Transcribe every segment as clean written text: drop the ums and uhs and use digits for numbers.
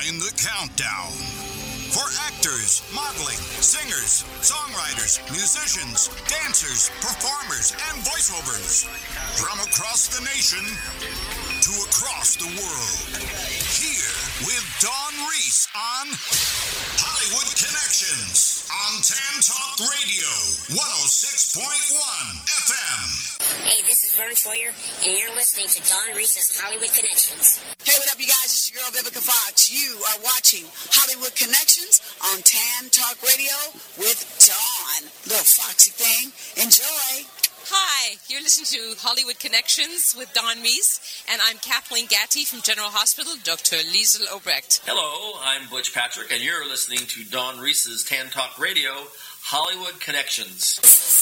Join the countdown. For actors, modeling, singers, songwriters, musicians, dancers, performers, and voiceovers from across the nation to across the world. Here with Dawn Reese on Hollywood Connections on Tan Talk Radio, 106.1 FM. Hey, this is Vern Troyer, and you're listening to Dawn Reese's Hollywood Connections. Hey, what up, you guys? It's your girl, Vivica Fox. You are watching Hollywood Connections on Tan Talk Radio with Dawn. Little foxy thing. Enjoy. Hi, you're listening to Hollywood Connections with Dawn Reese, and I'm Kathleen Gatty from General Hospital, Dr. Liesl Obrecht. Hello, I'm Butch Patrick, and you're listening to Dawn Reese's Tan Talk Radio, Hollywood Connections.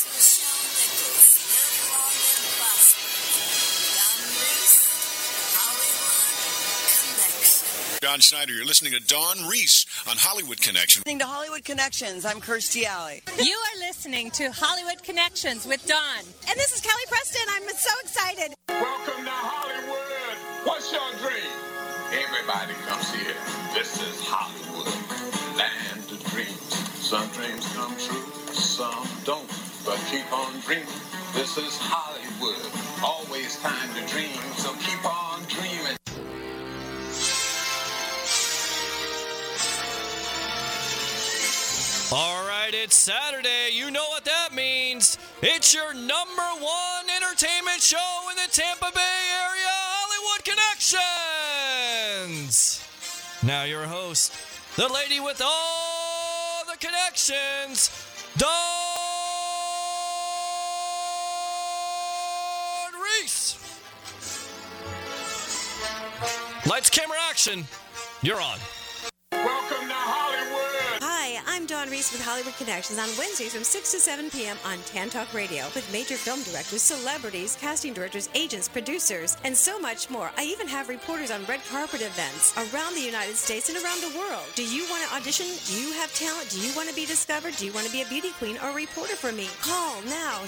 John Schneider, you're listening to Dawn Reese on Hollywood Connections. Listening to Hollywood Connections. I'm Kirstie Alley. You are listening to Hollywood Connections with Dawn. And this is Kelly Preston. I'm so excited. Welcome to Hollywood. What's your dream? Everybody comes here. This is Hollywood, land of dreams. Some dreams come true, some don't. But keep on dreaming. This is Hollywood. Always time to dream, so keep on dreaming. All right, it's Saturday. You know what that means. It's your number one entertainment show in the Tampa Bay area, Hollywood Connections. Now your host, the lady with all the connections, Dawn Reese. Lights, camera, action. You're on. Welcome to Hollywood. Hi, I'm Dawn Reese with Hollywood Connections on Wednesdays from 6 to 7 p.m. on Tan Talk Radio with major film directors, celebrities, casting directors, agents, producers, and so much more. I even have reporters on red carpet events around the United States and around the world. Do you want to audition? Do you have talent? Do you want to be discovered? Do you want to be a beauty queen or a reporter for me? Call now,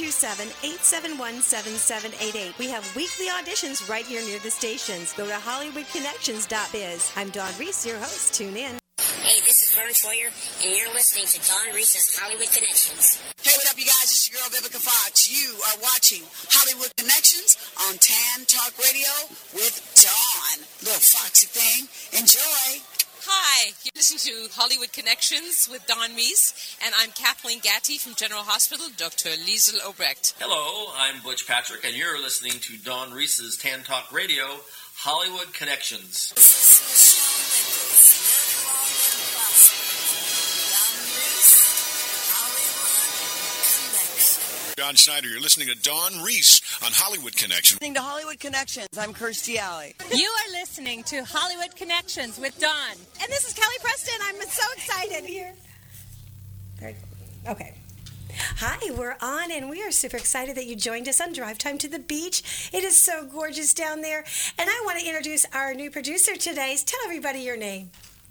727-871-7788. We have weekly auditions right here near the stations. Go to HollywoodConnections.biz. I'm Dawn Reese, your host. Tune in. Hey, this is Vern Troyer, and you're listening to Dawn Reese's Hollywood Connections. Hey, what up, you guys? It's your girl, Vivica Fox. You are watching Hollywood Connections on Tan Talk Radio with Dawn. Little foxy thing. Enjoy. Hi, you're listening to Hollywood Connections with Dawn Reese, and I'm Kathleen Gatty from General Hospital, Dr. Liesl Obrecht. Hello, I'm Butch Patrick, and you're listening to Dawn Reese's Tan Talk Radio, Hollywood Connections. John Schneider, you're listening to Dawn Reese on Hollywood Connections. Listening to Hollywood Connections. I'm Kirstie Alley. You are listening to Hollywood Connections with Dawn. And this is Kelly Preston. I'm so excited here. Okay. Hi, we're on, and we are super excited that you joined us on Drive Time to the Beach. It is so gorgeous down there. And I want to introduce our new producer today. Tell everybody your name.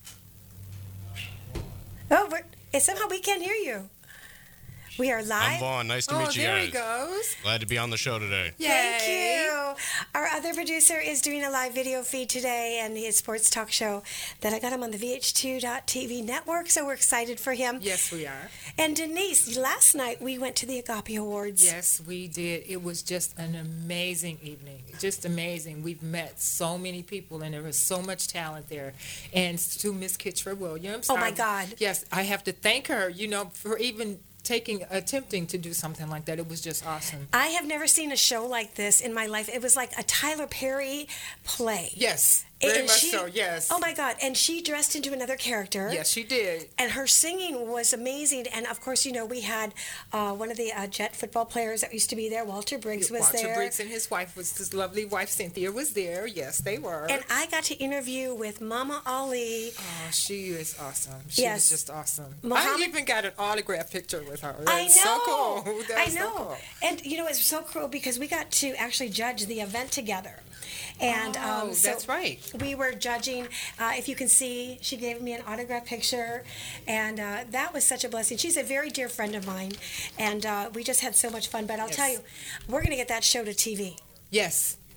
Oh, somehow we can't hear you. We are live. I'm Vaughn. Nice to meet you there guys. he goes. Glad to be on the show today. Thank you. Our other producer is doing a live video feed today and his sports talk show that I got him on the VH2.TV network, so we're excited for him. Yes, we are. And Denise, last night we went to the Agape Awards. Yes, we did. It was just an amazing evening. Just amazing. We've met so many people, and there was so much talent there. And to Miss Kitra Williams. Oh, my God. Yes, I have to thank her, for even attempting to do something like that. It was just awesome. I have never seen a show like this in my life. It was like a Tyler Perry play. Yes, very much so, yes. Oh, my God. And she dressed into another character. Yes, she did. And her singing was amazing. And, of course, we had one of the Jet football players that used to be there, Walter Briggs, was there. Walter Briggs and his wife, his lovely wife, Cynthia, was there. Yes, they were. And I got to interview with Mama Ali. Oh, she is awesome. She was just awesome. I even got an autograph picture with her. I know. So cool. I know. So cool. And, it's so cool because we got to actually judge the event together. And that's right. We were judging. If you can see, she gave me an autograph picture, and that was such a blessing. She's a very dear friend of mine, and we just had so much fun. But I'll tell you, we're going to get that show to TV. Yes.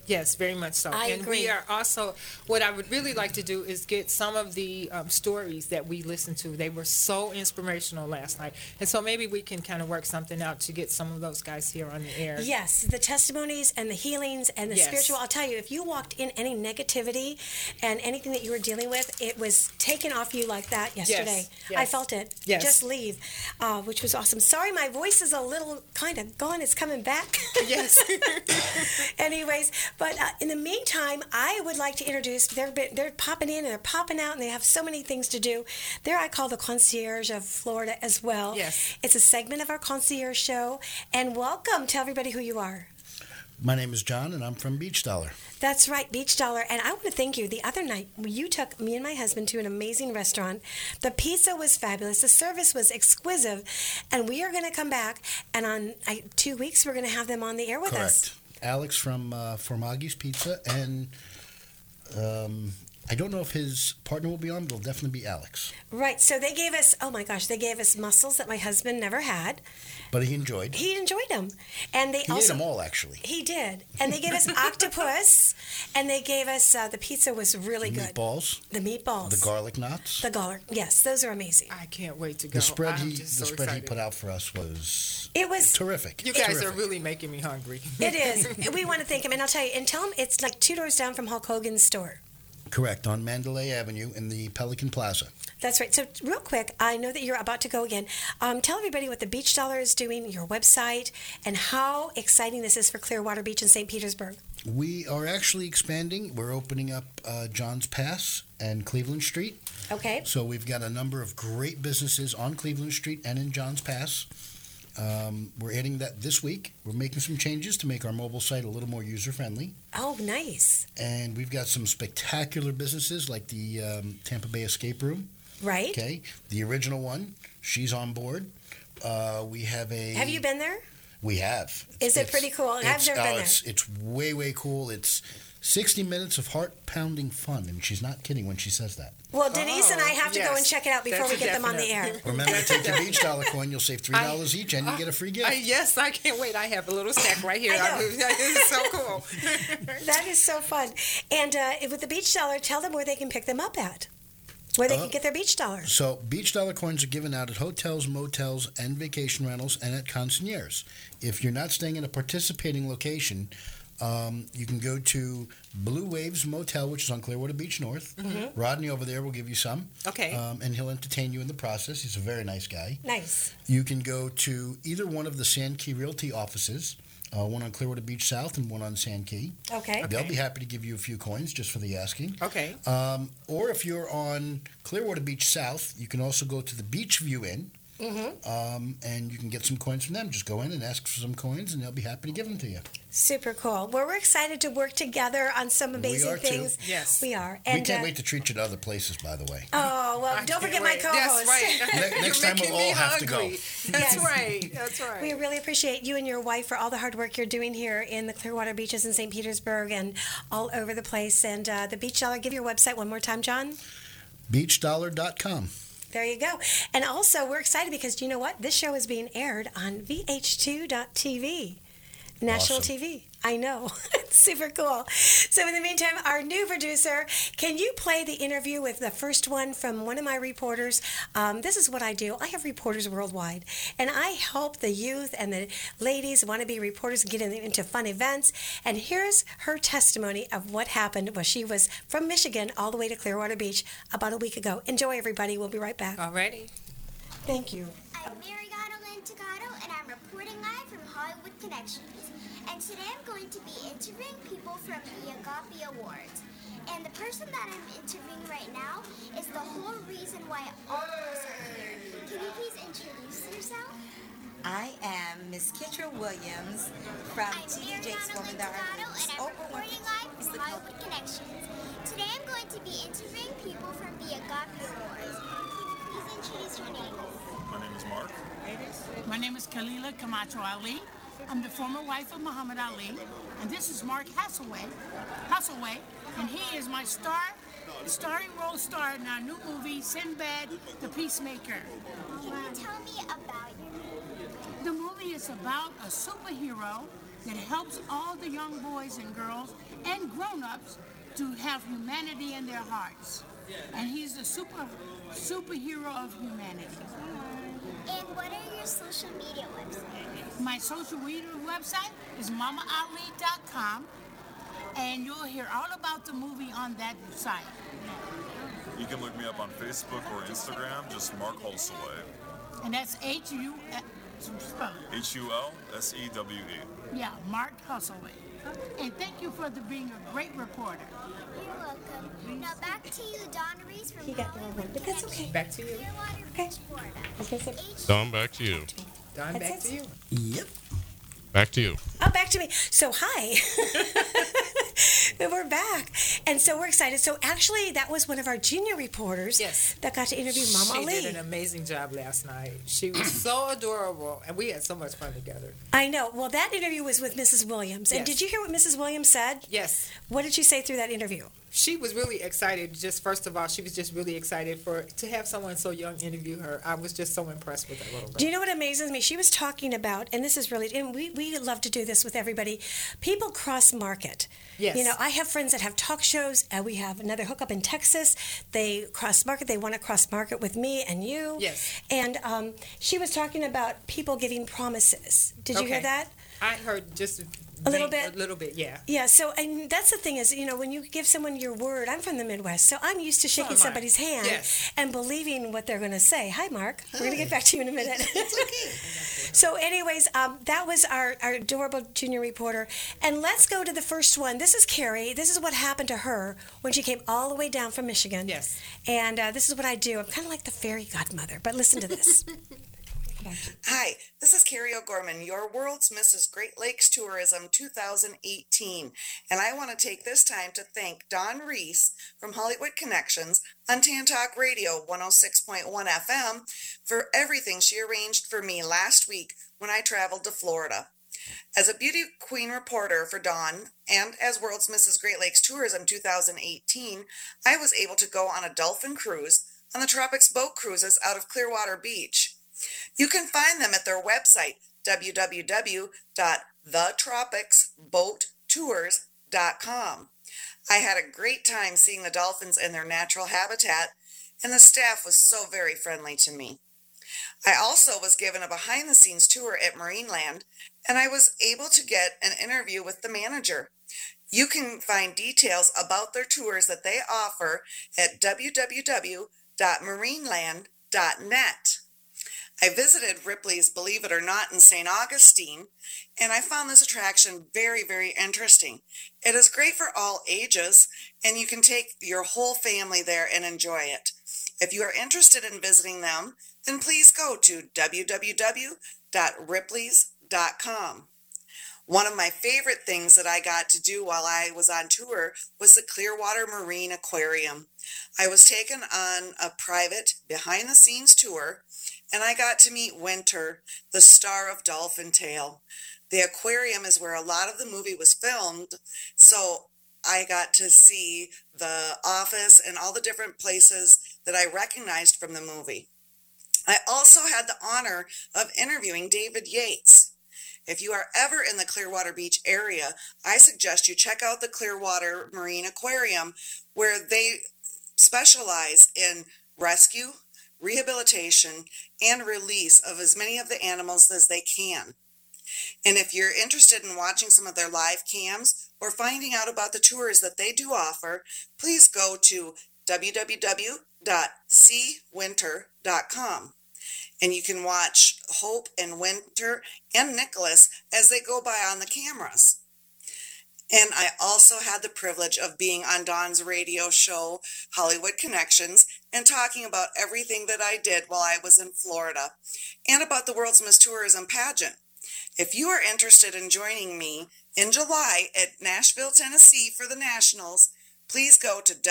Yes, very much so. I and agree. we are also, what I would really like to do is get some of the stories that we listened to. They were so inspirational last night. And so maybe we can kind of work something out to get some of those guys here on the air. Yes, the testimonies and the healings and the Yes. spiritual. I'll tell you, if you walked in any negativity and anything that you were dealing with, it was taken off you like that yesterday. Yes. I felt it. Yes. Just leave, which was awesome. Sorry, my voice is a little kind of gone. It's coming back. Yes. Anyways, but in the meantime, I would like to introduce, they're popping in and they're popping out and they have so many things to do. They're, I call the concierge of Florida as well. Yes. It's a segment of our concierge show. And welcome. Tell everybody who you are. My name is John, and I'm from Beach Dollar. That's right, Beach Dollar. And I want to thank you. The other night, you took me and my husband to an amazing restaurant. The pizza was fabulous. The service was exquisite. And we are going to come back. And on 2 weeks, we're going to have them on the air with us. Correct. Alex from Formaggi's Pizza, and I don't know if his partner will be on, but it'll definitely be Alex. Right. So they gave us, oh my gosh, they gave us mussels that my husband never had. But he enjoyed. He enjoyed them. And they He also ate them all, actually. He did. And they gave us octopus, and they gave us, the pizza was really good. Meatballs. The meatballs. The garlic knots. The garlic. Yes, those are amazing. I can't wait to go. The spread I'm he just so he excited. put out for us was terrific. You guys Terrific. are really making me hungry. It is. We want to thank him. And I'll tell you, and tell him it's like 2 doors down from Hulk Hogan's store. Correct, on Mandalay Avenue in the Pelican Plaza. That's right. So real quick, I know that you're about to go again. Tell everybody what the Beach Dollar is doing, your website, and how exciting this is for Clearwater Beach in St. Petersburg. We are actually expanding. We're opening up John's Pass and Cleveland Street. Okay. So we've got a number of great businesses on Cleveland Street and in John's Pass. We're adding that this week. We're making some changes to make our mobile site a little more user-friendly. Oh, nice. And we've got some spectacular businesses like the Tampa Bay Escape Room. Right. Okay. The original one. She's on board. We have a... Have you been there? We have. Is it pretty cool? I've never been there. It's way, way cool. It's 60 minutes of heart-pounding fun, and she's not kidding when she says that. Well, Denise and I have to go and check it out before we get them on the air. Remember to take the Beach Dollar coin. You'll save $3 each, and you get a free gift. Yes, I can't wait. I have a little snack right here. This is so cool. That is so fun. And with the Beach Dollar, tell them where they can pick them up at. Where they can get their Beach Dollar. So Beach Dollar coins are given out at hotels, motels, and vacation rentals, and at concierges. If you're not staying in a participating location, you can go to Blue Waves Motel, which is on Clearwater Beach North. Mm-hmm. Rodney over there will give you some. Okay. And he'll entertain you in the process. He's a very nice guy. Nice. You can go to either one of the Sand Key Realty offices, one on Clearwater Beach South and one on Sand Key. Okay. They'll be happy to give you a few coins just for the asking. Okay. Or if you're on Clearwater Beach South, you can also go to the Beach View Inn. Mm-hmm. And you can get some coins from them. Just go in and ask for some coins, and they'll be happy to give them to you. Super cool. Well, we're excited to work together on some amazing things. Too. Yes. We are. And we can't wait to treat you to other places, by the way. Oh, well, don't forget my co-host. That's right. Next time we'll all have to go. That's right. That's right. We really appreciate you and your wife for all the hard work you're doing here in the Clearwater Beaches in St. Petersburg and all over the place. And the Beach Dollar, give your website one more time, John. BeachDollar.com. There you go. And also, we're excited because you know what? This show is being aired on VH2.TV, national Awesome. TV. I know. It's super cool. So in the meantime, our new producer, can you play the interview with the first one from one of my reporters? This is what I do. I have reporters worldwide, and I help the youth and the ladies wanna-be reporters get into fun events. And here's her testimony of what happened when she was from Michigan all the way to Clearwater Beach about a week ago. Enjoy, everybody. We'll be right back. Alrighty. Thank you. I'm Mariana Lentagato, and I'm reporting live from Hollywood Connections. And today I'm going to be interviewing people from the Agape Awards. And the person that I'm interviewing right now is the whole reason why all of us are here. Can you please introduce yourself? I am Miss Kitra Williams from TD Jakes Woman that and I'm reporting live from Hollywood Connections. Today I'm going to be interviewing people from the Agape Awards. Can you please introduce your name? My name is Mark. My name is Khalila Camacho Ali. I'm the former wife of Muhammad Ali, and this is Mark Hathaway, and he is my starring role star in our new movie, Sinbad the Peacemaker. Can you tell me about your movie? The movie is about a superhero that helps all the young boys and girls and grown-ups to have humanity in their hearts. And he's the superhero of humanity. And what are your social media websites? My social media website is mamaali.com, and you'll hear all about the movie on that site. You can look me up on Facebook or Instagram, just Mark Hulseway. And that's Hulsewe. Hulsewe. Yeah, Mark Hulseway. And thank you for being a great reporter. You're welcome. Now back to you, Don Reese from He got the wrong one, but that's okay. Back to you. Clearwater Okay. Beach, Florida. Don, back to you. Don, That's back it. to you. Yep. Back to you. Oh, back to me. So, hi. We're back. And so we're excited. So, actually, that was one of our junior reporters that got to interview Mama She Lee. did an amazing job last night. She was so adorable, and we had so much fun together. I know. Well, that interview was with Mrs. Williams. And Yes. did you hear what Mrs. Williams said? Yes. What did she say through that interview? She was really excited. Just first of all, she was just really excited to have someone so young interview her. I was just so impressed with that little girl. Do you know what amazes me? She was talking about, and this is really, and we love to do this with everybody, people cross market. Yes. You know, I have friends that have talk shows. We have another hookup in Texas. They cross market. They want to cross market with me and you. Yes. And she was talking about people giving promises. Did you hear Okay. that? I heard just A little bit? A little bit, yeah. Yeah, so and that's the thing is, you know, when you give someone your word, I'm from the Midwest, so I'm used to shaking am I. somebody's hand Yes. and believing what they're going to say. Hi, Mark. We're going to get back to you in a minute. So, anyways, that was our adorable junior reporter. And let's go to the first one. This is Carrie. This is what happened to her when she came all the way down from Michigan. Yes. And this is what I do. I'm kind of like the fairy godmother, but listen to this. Hi, this is Carrie O'Gorman, your World's Mrs. Great Lakes Tourism 2018, and I want to take this time to thank Dawn Reese from Hollywood Connections on Tan Talk Radio 106.1 FM for everything she arranged for me last week when I traveled to Florida. As a beauty queen reporter for Dawn and as World's Mrs. Great Lakes Tourism 2018, I was able to go on a dolphin cruise on the Tropics Boat Cruises out of Clearwater Beach. You can find them at their website, www.thetropicsboattours.com. I had a great time seeing the dolphins in their natural habitat, and the staff was so very friendly to me. I also was given a behind-the-scenes tour at Marineland, and I was able to get an interview with the manager. You can find details about their tours that they offer at www.marineland.net. I visited Ripley's Believe It or Not in St. Augustine, and I found this attraction very, very interesting. It is great for all ages, and you can take your whole family there and enjoy it. If you are interested in visiting them, then please go to www.ripleys.com. One of my favorite things that I got to do while I was on tour was the Clearwater Marine Aquarium. I was taken on a private behind-the-scenes tour, and I got to meet Winter, the star of Dolphin Tale. The aquarium is where a lot of the movie was filmed, so I got to see the office and all the different places that I recognized from the movie. I also had the honor of interviewing David Yates. If you are ever in the Clearwater Beach area, I suggest you check out the Clearwater Marine Aquarium, where they specialize in rescue, rehabilitation, and release of as many of the animals as they can. And if you're interested in watching some of their live cams or finding out about the tours that they do offer, please go to www.seawinter.com. And you can watch Hope and Winter and Nicholas as they go by on the cameras. And I also had the privilege of being on Dawn's radio show, Hollywood Connections, and talking about everything that I did while I was in Florida, and about the World's Miss Tourism pageant. If you are interested in joining me in July at Nashville, Tennessee for the Nationals, please go to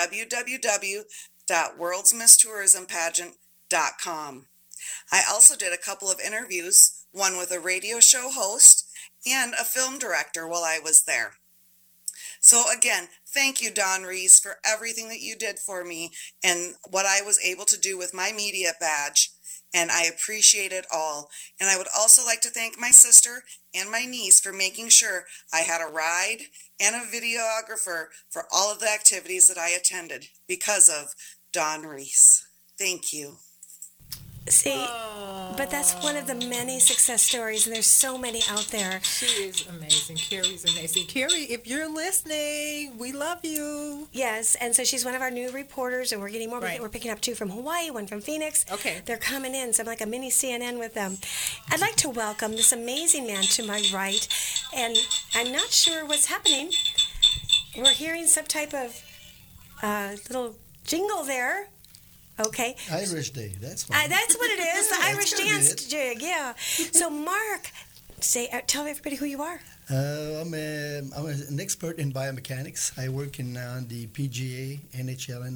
www.worldsmisstourismpageant.com. I also did a couple of interviews, one with a radio show host and a film director while I was there. So again, thank you, Dawn Reese, for everything that you did for me and what I was able to do with my media badge. and I appreciate it all. And I would also like to thank my sister and my niece for making sure I had a ride and a videographer for all of the activities that I attended because of Dawn Reese. Thank you. See, but that's one of the many success stories, and there's so many out there. She is amazing. Carrie's amazing. Carrie, if you're listening, we love you. Yes, and so she's one of our new reporters, and we're getting more. Right. We're picking up two from Hawaii, one from Phoenix. Okay. They're coming in, so I'm like a mini CNN with them. I'd like to welcome this amazing man to my right, and I'm not sure what's happening. We're hearing some type of little jingle there. Okay. Irish Day, that's why. That's what it is, the That's Irish gotta be dance it. jig, yeah. So, Mark, tell everybody who you are. I'm an expert in biomechanics. I work in the PGA, NHL,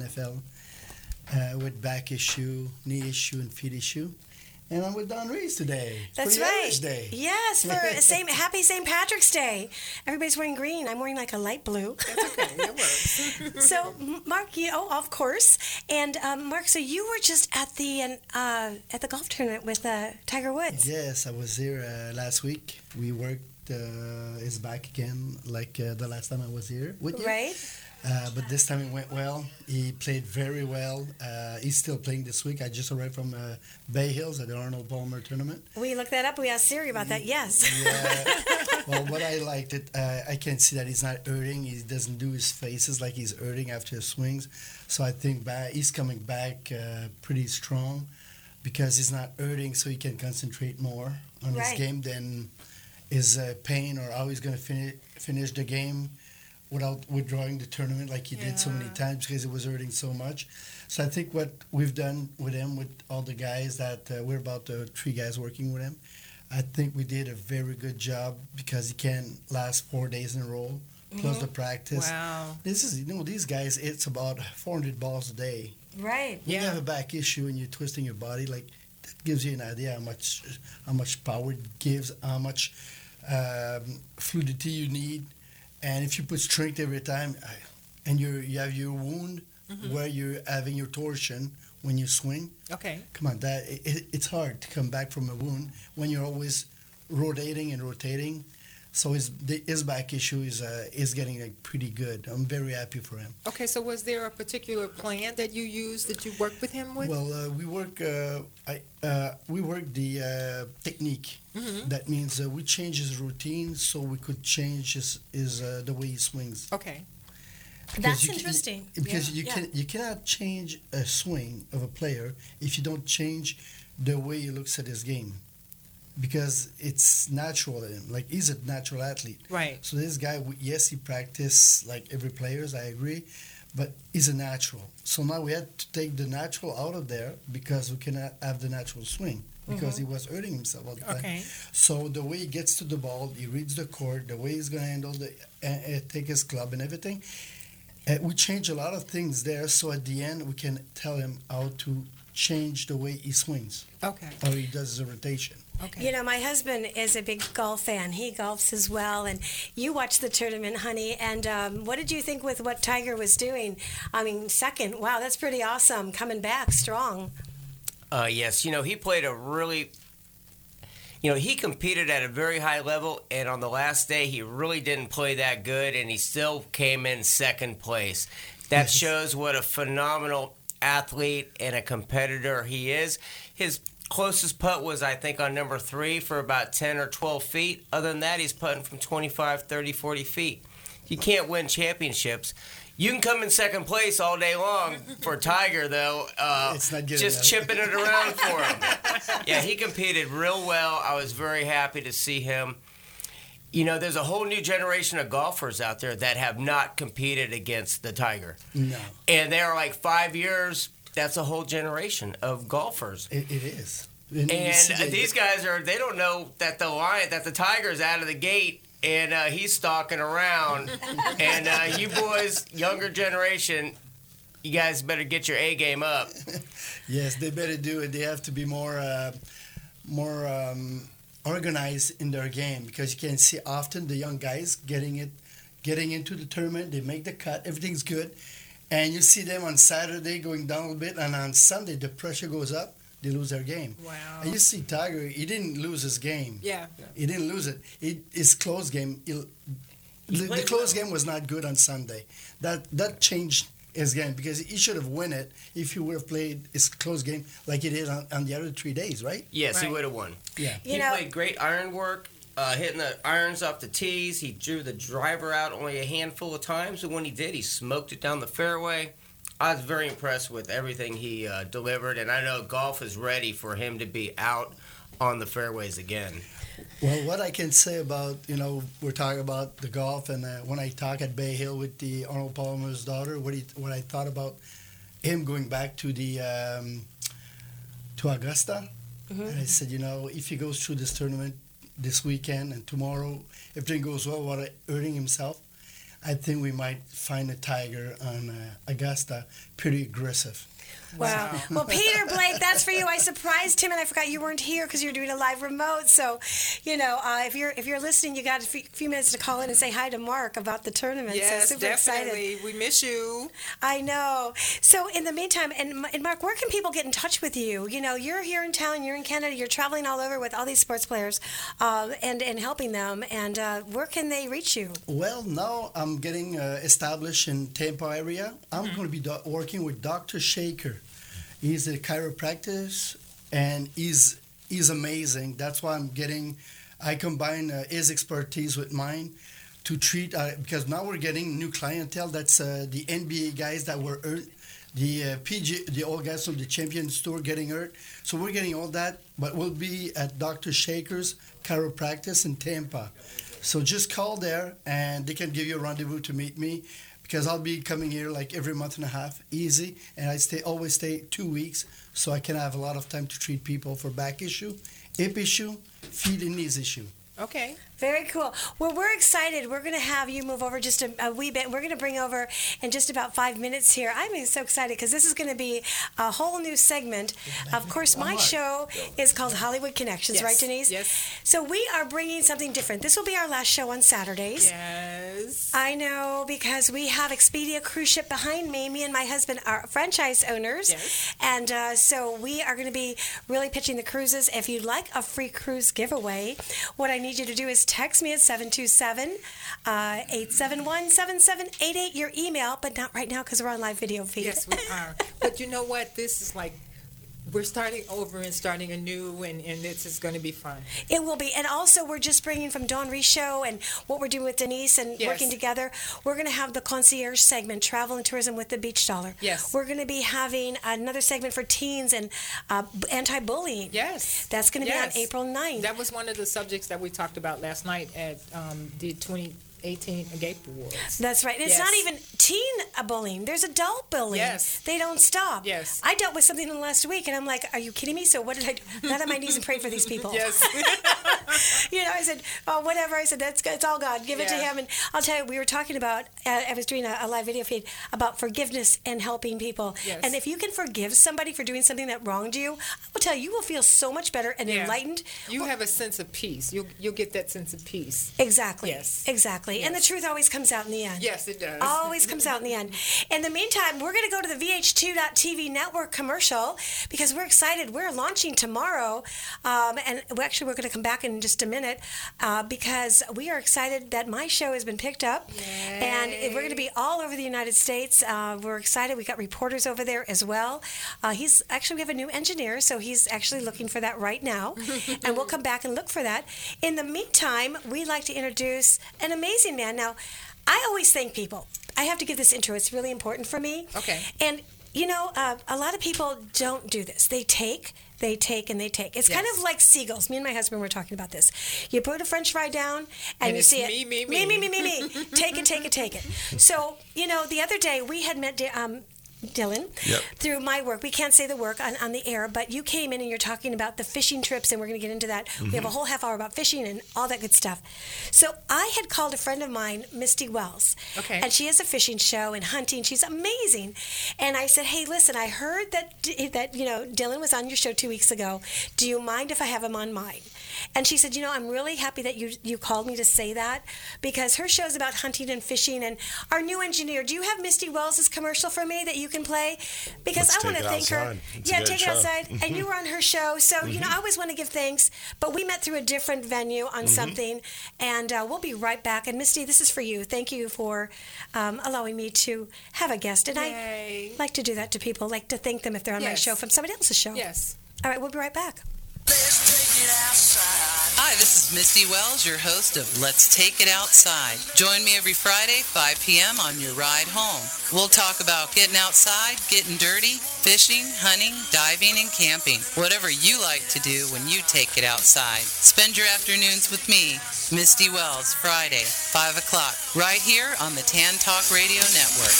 NFL with back issue, knee issue, and feet issue. And I'm with Dawn Reese today. That's for the right. Irish Day. Yes, for happy St. Patrick's Day. Everybody's wearing green. I'm wearing like a light blue. That's okay. It works. So, Mark, of course. And Mark, so you were just at the golf tournament with Tiger Woods. Yes, I was here last week. We worked. Is back again like the last time I was here with you. Right. But this time it went well. He played very well. He's still playing this week. I just arrived from Bay Hills at the Arnold Palmer tournament. We looked that up. We asked Siri about that. Yes. Yeah. Well, what I liked it, I can see that he's not hurting. He doesn't do his faces like he's hurting after his swings. So I think he's coming back pretty strong because he's not hurting, so he can concentrate more on his game than his pain or how he's going to finish the game without withdrawing the tournament like he did so many times because it was hurting so much. So I think what we've done with him, with all the guys that we're about 3 guys working with him, I think we did a very good job because he can last 4 days in a row plus the practice. Wow. This is, these guys, it's about 400 balls a day. Right. When you have a back issue and you're twisting your body, like that gives you an idea how much power it gives, how much fluidity you need. And if you put strength every time, and you have your wound where you're having your torsion when you swing. Okay. Come on, it's hard to come back from a wound when you're always rotating and rotating. So his back issue is getting pretty good. I'm very happy for him. Okay, so was there a particular plan that you used that you worked with him with? Well, we work the technique. That means we change his routine so we could change his the way he swings. Okay. That's interesting. Because you cannot change a swing of a player if you don't change the way he looks at his game. Because it's natural in him. Like, he's a natural athlete. Right. So this guy, yes, he practiced like every player, I agree, but he's a natural. So now we had to take the natural out of there because we cannot have the natural swing because he was hurting himself all the time. Okay. So the way he gets to the ball, he reads the court, the way he's going to handle take his club and everything, we change a lot of things there. So at the end, we can tell him how to change the way he swings. Okay. Or he does the rotation. Okay. You know, my husband is a big golf fan. He golfs as well. And you watched the tournament, honey. And what did you think with what Tiger was doing? I mean, second. Wow, that's pretty awesome. Coming back strong. Yes. He played a really... he competed at a very high level. And on the last day, he really didn't play that good. And he still came in second place. That shows what a phenomenal athlete and a competitor he is. His closest putt was, I think, on number 3 for about 10 or 12 feet. Other than that, he's putting from 25, 30, 40 feet. You can't win championships. You can come in second place all day long for Tiger, though. It's not good just enough. chipping it around for him. Yeah, he competed real well. I was very happy to see him. There's a whole new generation of golfers out there that have not competed against the Tiger. No. And they're like 5 years. That's a whole generation of golfers. It is. And these guys they don't know that the Tiger's out of the gate and he's stalking around. And you boys, younger generation, you guys better get your A game up. Yes, they better do it. They have to be more organized in their game because you can see often the young guys getting into the tournament. They make the cut. Everything's good. And you see them on Saturday going down a little bit, and on Sunday the pressure goes up. they lose their game. Wow. And you see Tiger, he didn't lose his game. Yeah. He didn't lose it. His close game, the close game was not good on Sunday. That changed his game because he should have won it if he would have played his close game like he did on the other 3 days, right? Yes, Right. he would have won. Yeah. He played great iron work, hitting the irons off the tees. He drew the driver out only a handful of times, and when he did, he smoked it down the fairway. I was very impressed with everything he delivered, and I know golf is ready for him to be out on the fairways again. Well, what I can say about, we're talking about the golf, and when I talk at Bay Hill with the Arnold Palmer's daughter, what I thought about him going back to the to Augusta, and I said, if he goes through this tournament this weekend and tomorrow, if everything goes well, while hurting himself, I think we might find a Tiger on Augusta pretty aggressive. Wow. Well, Peter Blake, that's for you. I surprised him, and I forgot you weren't here because you were doing a live remote. So, if you're listening, you got a few minutes to call in and say hi to Mark about the tournament. Yes, so super definitely. excited. We miss you. I know. So, in the meantime, and Mark, where can people get in touch with you? You're here in town. You're in Canada. You're traveling all over with all these sports players, and helping them. And where can they reach you? Well, now I'm getting established in Tampa area. I'm going to be working with Dr. Shaker. He's a chiropractor, and he's amazing. That's why I combine his expertise with mine to treat, because now we're getting new clientele. That's the NBA guys that were hurt, the the old guys from the Champions Tour getting hurt. So we're getting all that, but we'll be at Dr. Shaker's Chiropractic in Tampa. So just call there, and they can give you a rendezvous to meet me. Because I'll be coming here like every month and a half, easy, and I always stay 2 weeks, so I can have a lot of time to treat people for back issue, hip issue, feet and knees issue. Okay. Very cool. Well, we're excited. We're going to have you move over just a wee bit. We're going to bring over in just about 5 minutes here. I'm so excited because this is going to be a whole new segment. Of course, my show is called Hollywood Connections, Yes. right, Denise? Yes. So we are bringing something different. This will be our last show on Saturdays. Yes. I know, because we have Expedia Cruise Ship behind me. Me and my husband are franchise owners. Yes. And so we are going to be really pitching the cruises. If you'd like a free cruise giveaway, what I need you to do is text me at 727-871-7788, your email, but not right now because we're on live video feed. Yes, we are. But you know what? This is like, we're starting over and starting anew, and this is going to be fun. It will be. And also, we're just bringing from Dawn Reese Show and what we're doing with Denise and Yes. working together. We're going to have the concierge segment, travel and tourism with the Beach Dollar. Yes. We're going to be having another segment for teens and anti-bullying. Yes. That's going to be on April 9th. That was one of the subjects that we talked about last night at the 2018 Agape Awards. That's right. And it's Yes. not even teen bullying. There's adult bullying. Yes. They don't stop. Yes. I dealt with something last week, and I'm like, are you kidding me? So what did I do? Got on my knees and prayed for these people. Yes. I said, oh, whatever. I said, it's all God. Give it to Yeah. him. And I'll tell you, we were talking about, I was doing a live video feed about forgiveness and helping people. Yes. And if you can forgive somebody for doing something that wronged you, I will tell you, you will feel so much better and Yeah. enlightened. You have a sense of peace. You'll get that sense of peace. Exactly. Yes. Exactly. And the Yes. truth always comes out in the end. Yes, it does. Always comes out in the end. In the meantime, we're going to go to the VH2.TV network commercial because we're excited. We're launching tomorrow. And we're going to come back in just a minute because we are excited that my show has been picked up. And we're going to be all over the United States. We're excited. We got reporters over there as well. We have a new engineer, so he's actually looking for that right now. And we'll come back and look for that. In the meantime, we'd like to introduce an amazing man. Now, I always thank people. I have to give this intro. It's really important for me. Okay. And, a lot of people don't do this. They take, and they take. It's kind Yes. of like seagulls. Me and my husband were talking about this. You put a French fry down, and you it's see it. me. Me. Take it. So, the other day we had met Dylan through my work. We can't say the work on the air, but you came in and you're talking about the fishing trips, and we're going to get into that. We have a whole half hour about fishing and all that good stuff. So I had called a friend of mine, Misty Wells, and she has a fishing show and hunting. She's amazing. And I said, hey, listen, I heard that Dylan was on your show 2 weeks ago. Do you mind if I have him on mine? And she said, I'm really happy that you called me to say that, because her show's about hunting and fishing. And our new engineer, do you have Misty Wells' commercial for me that you can play? Because I want to thank her. Yeah, take it outside. And you were on her show. So, I always want to give thanks. But we met through a different venue on something. And we'll be right back. And Misty, this is for you. Thank you for allowing me to have a guest. And I like to do that to people, like to thank them if they're on my show from somebody else's show. Yes. All right, we'll be right back. Hi, this is Misty Wells, your host of Let's Take It Outside. Join me every Friday, 5 p.m. on your ride home. We'll talk about getting outside, getting dirty, fishing, hunting, diving, and camping. Whatever you like to do when you take it outside. Spend your afternoons with me, Misty Wells, Friday, 5 o'clock, right here on the Tan Talk Radio Network.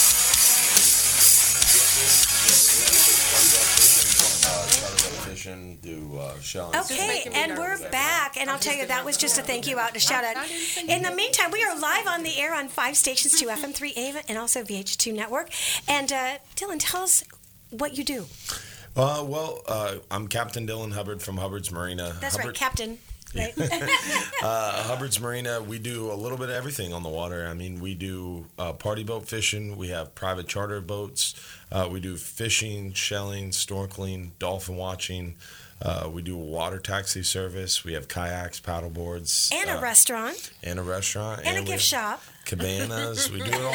Okay, and we're back, and I'll tell you, that was just a thank you out, a shout out. In the meantime, we are live on the air on 5 stations, 2 FM, 3 AM, and also VH2 Network. And Dylan, tell us what you do. I'm Captain Dylan Hubbard from Hubbard's Marina. That's right, Captain. Right. Hubbard's Marina, we do a little bit of everything on the water. I mean, we do party boat fishing. We have private charter boats. We do fishing, shelling, snorkeling, dolphin watching. We do a water taxi service. We have kayaks, paddle boards. And a restaurant. And a restaurant. And a gift shop. Cabanas. We do it all.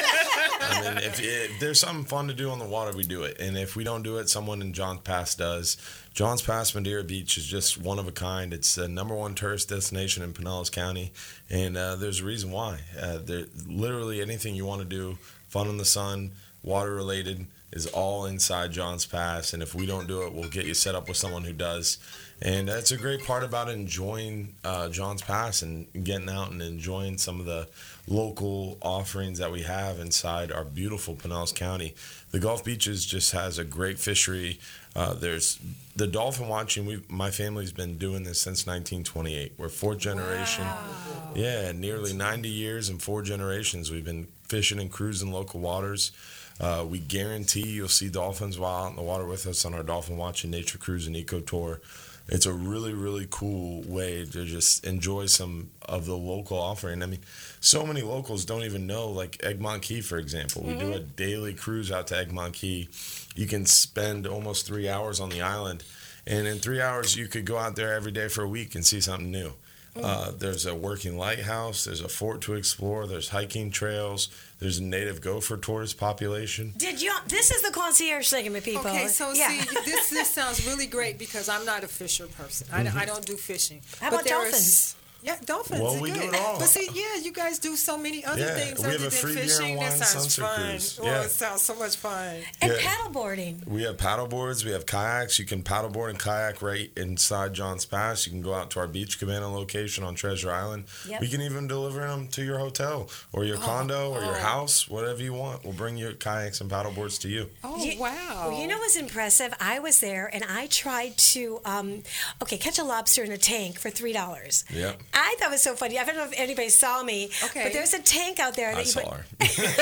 I mean, if there's something fun to do on the water, we do it. And if we don't do it, someone in Johns Pass does. Johns Pass Madeira Beach is just one of a kind. It's the #1 tourist destination in Pinellas County, and there's a reason why. Literally anything you want to do, fun in the sun, water related, is all inside Johns Pass. And if we don't do it, we'll get you set up with someone who does. And that's a great part about enjoying Johns Pass and getting out and enjoying some of the local offerings that we have inside our beautiful Pinellas County. The Gulf Beaches just has a great fishery. There's the dolphin watching. My family's been doing this since 1928. We're fourth generation. Wow. Yeah, nearly 90 years and 4 generations. We've been fishing and cruising local waters. We guarantee you'll see dolphins while out in the water with us on our dolphin watching nature cruise and eco tour. It's a really, really cool way to just enjoy some of the local offering. I mean, so many locals don't even know, like Egmont Key, for example. We do a daily cruise out to Egmont Key. You can spend almost 3 hours on the island, and in 3 hours you could go out there every day for a week and see something new. There's a working lighthouse, there's a fort to explore, there's hiking trails, there's a native gopher tortoise population. This is the concierge segment, people. Okay, so see, this sounds really great because I'm not a fisher person. I don't do fishing. How about dolphins? Yeah, dolphins. Well, we good. do it all. But see, you guys do so many other things we other have a than free fishing. beer and wine That sounds sunset fun. cruise. Well, it sounds so much fun. And paddleboarding. We have paddleboards. We have kayaks. You can paddleboard and kayak right inside Johns Pass. You can go out to our beach cabana location on Treasure Island. Yep. We can even deliver them to your hotel or your condo or your house, whatever you want. We'll bring your kayaks and paddleboards to you. Oh, wow. Well, you know what's impressive? I was there, and I tried to, catch a lobster in a tank for $3. Yep. I thought it was so funny. I don't know if anybody saw me, but there's a tank out there. I saw her.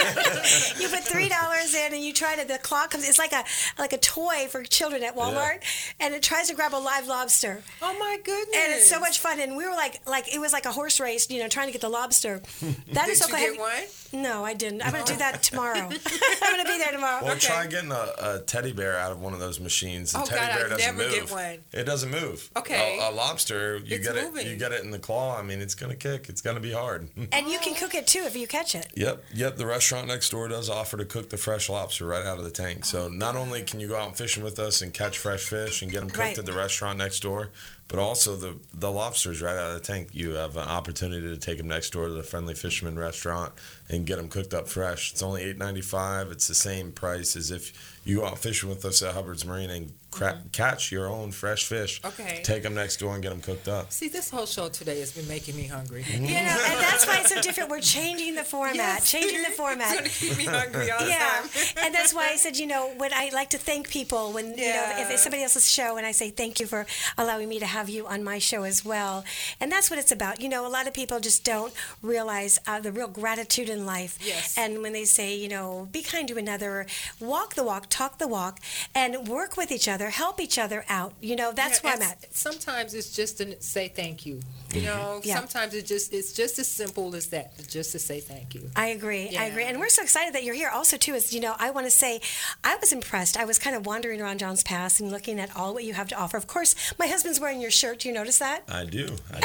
You put $3 in, and you try to. The clock comes. It's like a toy for children at Walmart, and it tries to grab a live lobster. Oh my goodness! And it's so much fun. And we were like it was like a horse race, trying to get the lobster. That is so cool. Did you get one? No, I didn't. I'm going to do that tomorrow. I'm going to be there tomorrow. Well, try getting a teddy bear out of one of those machines. The teddy bear doesn't move. Get one. It doesn't move. Okay. A lobster, you get it in the claw. I mean, it's going to kick. It's going to be hard. And you can cook it too if you catch it. Yep. The restaurant next door does offer to cook the fresh lobster right out of the tank. So not only can you go out fishing with us and catch fresh fish and get them cooked at the restaurant next door, but also the lobsters right out of the tank. You have an opportunity to take them next door to the Friendly Fisherman restaurant and get them cooked up fresh. It's only $8.95. It's the same price as if you go out fishing with us at Hubbard's Marina and catch your own fresh fish. Okay. Take them next door and get them cooked up. See, this whole show today has been making me hungry. And that's why it's so different. We're changing the format. Yes. Changing the format. It's going to keep me hungry all the time. And that's why I said, when I like to thank people when, if it's somebody else's show and I say thank you for allowing me to have have you on my show as well. And that's what it's about. You know, a lot of people just don't realize the real gratitude in life. Yes. And when they say, you know, be kind to another, walk the walk, talk the walk, and work with each other, help each other out. You know, that's where I'm at. Sometimes it's just to say thank you. You know, sometimes it's just as simple as that, just to say thank you. I agree. I agree. And we're so excited that you're here. Also, too, is, you know, I want to say I was impressed. I was kind of wandering around John's Pass and looking at all what you have to offer. Of course, my husband's wearing your shirt. Do you notice that? I do.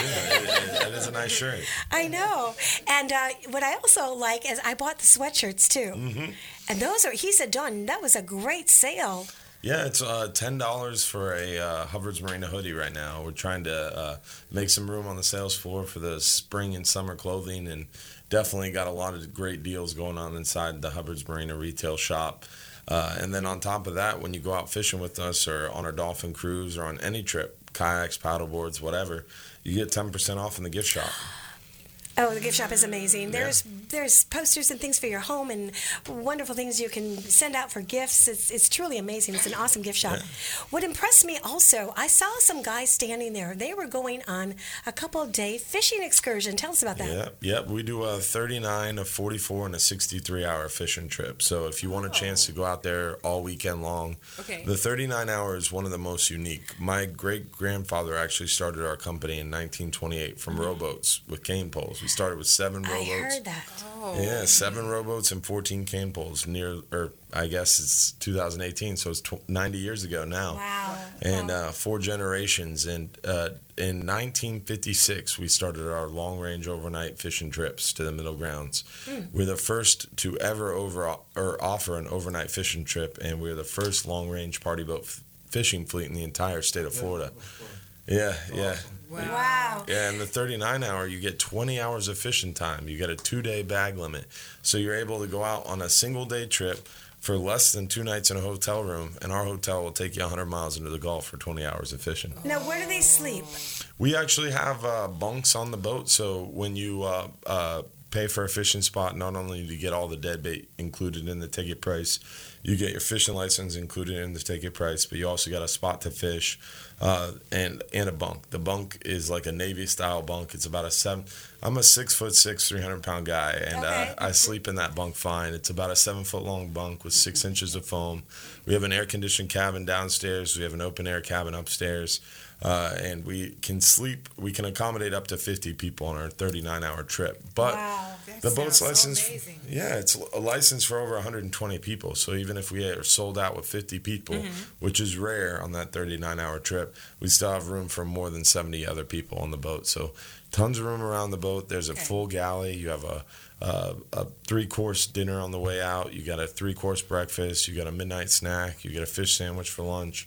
That is a nice shirt. I know. And what I also like is I bought the sweatshirts, too. Mm-hmm. And those are, he said, Dawn, that was a great sale. Yeah, it's $10 for a Hubbard's Marina hoodie right now. We're trying to make some room on the sales floor for the spring and summer clothing, and definitely got a lot of great deals going on inside the Hubbard's Marina retail shop. And then on top of that, when you go out fishing with us or on our dolphin cruise or on any trip, kayaks, paddleboards, whatever, you get 10% off in the gift shop. Oh, the gift shop is amazing. There's posters and things for your home and wonderful things you can send out for gifts. It's truly amazing. It's an awesome gift shop. Yeah. What impressed me also, I saw some guys standing there. They were going on a couple-day fishing excursion. Tell us about that. Yep. We do a 39, a 44, and a 63-hour fishing trip. So if you want a chance to go out there all weekend long, the 39 hour is one of the most unique. My great-grandfather actually started our company in 1928 from rowboats with cane poles. We started with 7 rowboats. I heard that. Yeah, 7 rowboats and 14 cane poles I guess it's 2018, so it's 90 years ago now. Wow. And 4 generations. And in 1956, we started our long-range overnight fishing trips to the Middle Grounds. We're the first to ever offer an overnight fishing trip, and we're the first long-range party boat fishing fleet in the entire state of Florida. Yeah. Wow. Yeah, and the 39 hour, you get 20 hours of fishing time. You get a 2-day bag limit. So you're able to go out on a single day trip for less than 2 nights in a hotel room, and our hotel will take you 100 miles into the Gulf for 20 hours of fishing. Now, where do they sleep? We actually have bunks on the boat, so when you pay for a fishing spot, not only do you get all the dead bait included in the ticket price, you get your fishing license included in the ticket price, but you also got a spot to fish and a bunk. The bunk is like a Navy-style bunk. It's about I'm a 6'6", 300-pound guy, and I sleep in that bunk fine. It's about a 7-foot-long bunk with 6 inches of foam. We have an air-conditioned cabin downstairs. We have an open-air cabin upstairs. And we can accommodate up to 50 people on our 39-hour trip. But the boat's licensed, it's a license for over 120 people. So even if we are sold out with 50 people, which is rare on that 39-hour trip, we still have room for more than 70 other people on the boat. So tons of room around the boat. There's a full galley. You have a 3-course dinner on the way out. You got a 3-course breakfast. You got a midnight snack. You get a fish sandwich for lunch.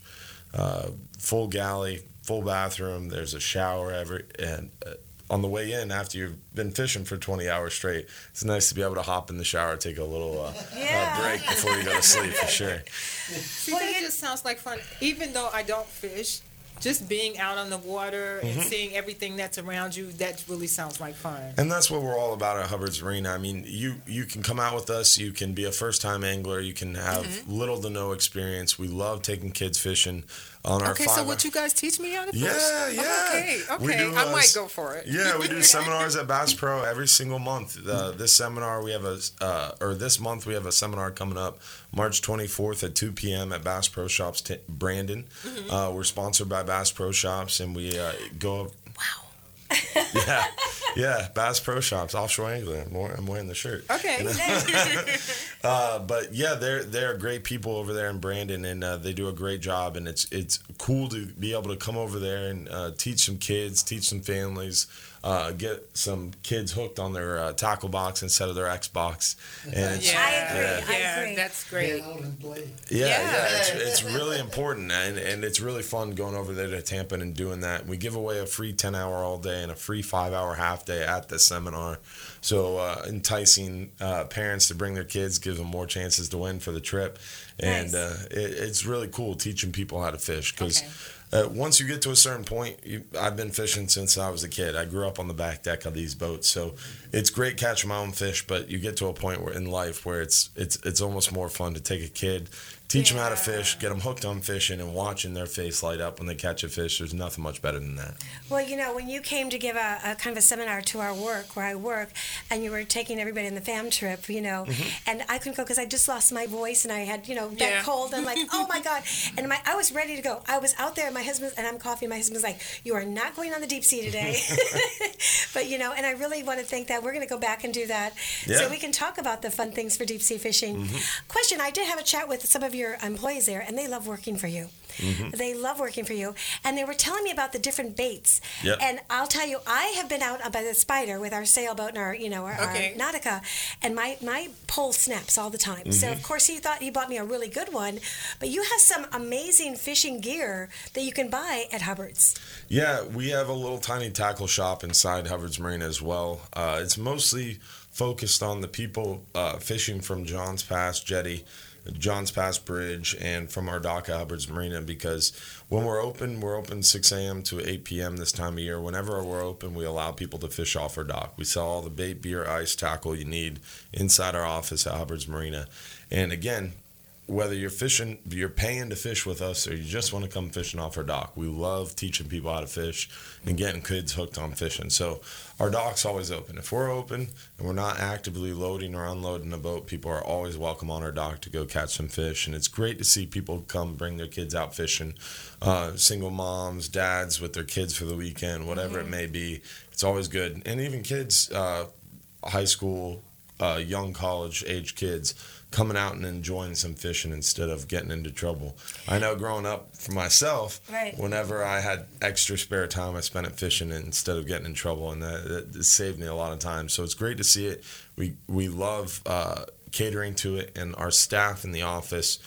Full galley. Full bathroom. There's a shower and on the way in, after you've been fishing for 20 hours straight, it's nice to be able to hop in the shower, take a little break before you go to sleep, for sure. See, that just sounds like fun. Even though I don't fish, just being out on the water and seeing everything that's around you, that really sounds like fun. And that's what we're all about at Hubbard's Marina. I mean, you can come out with us. You can be a first-time angler. You can have little to no experience. We love taking kids fishing. On our so would you guys teach me how to fish? Yeah. Okay. I might go for it. Yeah, we do seminars at Bass Pro every single month. This month we have a seminar coming up March 24th at 2 p.m. at Bass Pro Shops Brandon. We're sponsored by Bass Pro Shops, and we go. Wow. Yeah, Bass Pro Shops, offshore angling. I'm wearing the shirt. Okay. But yeah, they're great people over there in Brandon, and they do a great job. And it's cool to be able to come over there and teach some kids, teach some families, get some kids hooked on their tackle box instead of their Xbox. And I agree. That's great. It's really important, and it's really fun going over there to Tampa and doing that. We give away a free 10-hour all day and a free 5-hour half day at the seminar. So enticing parents to bring their kids gives them more chances to win for the trip. And it's really cool teaching people how to fish because once you get to a certain point, I've been fishing since I was a kid. I grew up on the back deck of these boats, so it's great catching my own fish. But you get to a point in life where it's almost more fun to take a kid, Teach them how to fish, get them hooked on fishing, and watching their face light up when they catch a fish. There's nothing much better than that. Well, when you came to give a kind of a seminar to our work, where I work, and you were taking everybody on the fam trip, and I couldn't go because I just lost my voice, and I had, that cold. I'm like, oh my God. And I was ready to go. I was out there, my husband, and I'm coughing. My husband's like, you are not going on the deep sea today. But, and I really want to think that we're going to go back and do that. Yeah. So we can talk about the fun things for deep sea fishing. Question, I did have a chat with some of your employees there, and they love working for you. They love working for you, and they were telling me about the different baits. Yep. And I'll tell you, I have been out by the Spider with our sailboat and our Nautica, and my pole snaps all the time. So of course he thought he bought me a really good one, but you have some amazing fishing gear that you can buy at Hubbard's. Yeah, we have a little tiny tackle shop inside Hubbard's Marina as well. It's mostly focused on the people fishing from Johns Pass Jetty, Johns Pass Bridge, and from our dock at Hubbard's Marina, because when we're open 6 a.m. to 8 p.m. this time of year. Whenever we're open, we allow people to fish off our dock. We sell all the bait, beer, ice, tackle you need inside our office at Hubbard's Marina. And again, whether you're fishing, you're paying to fish with us, or you just want to come fishing off our dock, we love teaching people how to fish and getting kids hooked on fishing. So our dock's always open. If we're open and we're not actively loading or unloading a boat, people are always welcome on our dock to go catch some fish. And it's great to see people come bring their kids out fishing, single moms, dads with their kids for the weekend, whatever it may be. It's always good. And even kids, high school, young college age kids, coming out and enjoying some fishing instead of getting into trouble. I know growing up for myself, whenever I had extra spare time, I spent it fishing instead of getting in trouble, and that saved me a lot of time. So it's great to see it. We love catering to it, and our staff in the office